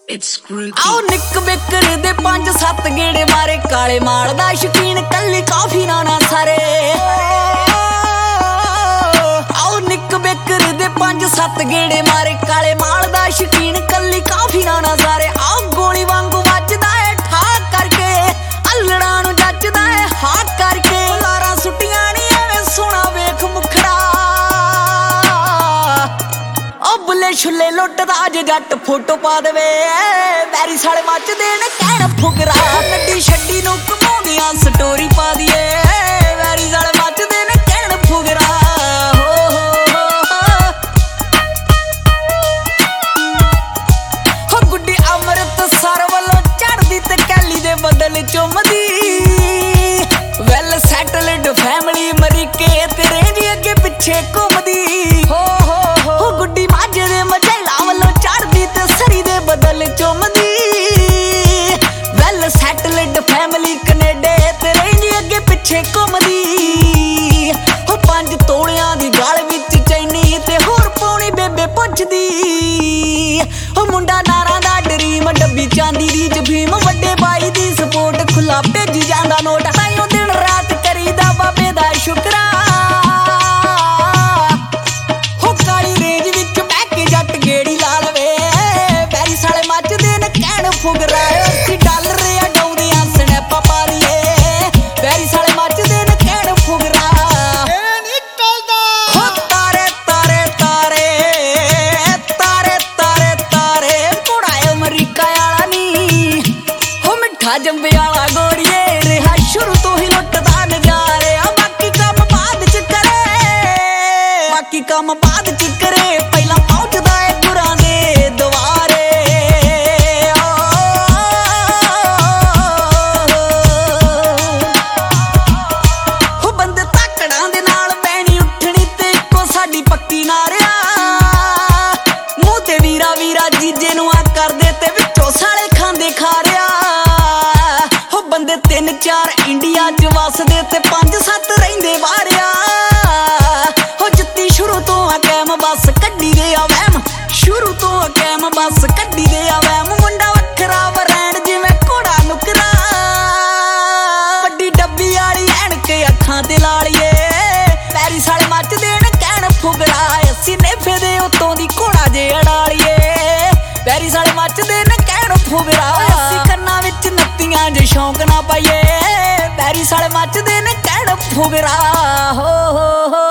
आओ निक बिकर दे 5-7 गेड़े मारे काले माल दा शौकीन कल्ली काफी ना सारे। आओ निक बिकर दे 5-7 गेड़े मारे काले माल दा शौकीन कल्ली काफी ना सारे। आओ गोली वांगू वजदा है ठाक करके अल्लड़ा नू जचदा है हाक करके लारा सुटियां नी एवें सोना वेख मुखड़ा बुले छुले लुटदा जे जट फोटो पा देवे बैरी साले मचदे ने कहण फुकरा नड्डी छड्डी नू घुमाउंदियां स्टोरी पा दिए बैरी साले मचदे ने कहण फुकरा। हो गुड्डी अमृतसर वल्लों चढ़दी ते कैली दे बदल चुमदी वैल सैटल्ड फैमिली मरीके तेरे जी अगे पिछे घुमदी। हो गुड्डी माझे दे मझैला वल्लों चढ़दी ते सरी दे बदल चुमदी वैल सैटल्ड फैमिली कनेडे तेरे जी अगे पिछे घुमदी। हो 5 तोलियां दी गल विच चैनी ते होर पौनी बेबे पुछदी। हो मुंडा नारां दा ड्रीम डब्बी चांदी दी जफीम वड्डे बाई दी सपोर्ट खुला भेजी जांदा नोट ताईं दिन रात करीदा बाबे दा शुकरा। हो काली रेंज विच बैठ के जट गेड़ी ला लवे बैरी साले मचदे ने कहण फुकरा। $80 अडाउंदियां स्नैपां पा लईए बैरी साले मचदे ने कहण फुकरा। हो तारे तारे तारे तारे तारे तारे घोड़ा अमरीका वाला नी हो मिठा जंबे वाला गोरीए रहा शुरू तो ही लुटदा नजारे। बाकी काम बाद च करे बाकी काम बाद च करे पहला पहुंचदा है गुरां दे दुआरे। हो बंदे ताकड़ां दे नाल बैणी उठणी ते इक्को साडी पक्की ना रिहा मूंह ते वीरा वीरा जीजे नूं आ करदे ते विचों साले खांदे खा रिहा। हो बंदे 3-4 इंडिया च वसदे ते 5-7 रहिंदे बाहरिया। हो जत्ती शुरू तो कैम बस कड्डी दे आ वैम शुरू तो कैम बस कड्डी दे आ वैम मुंडा वखरा वरैण जिवें घोड़ा नुकरा वड्डी डब्बी वाली ऐनक अखां ते लालिए बैरी साले मचदे ने कहण फुकरा। अस्सी नेफे दे उत्तों दी घोड़ा जे अड़ालिए बैरी साले मचदे ने कहण फुकरा। अस्सी कन्नां विच नत्तियां जे शौक ना पाइए बैरी साले मचदे ने कहण फुकरा। हो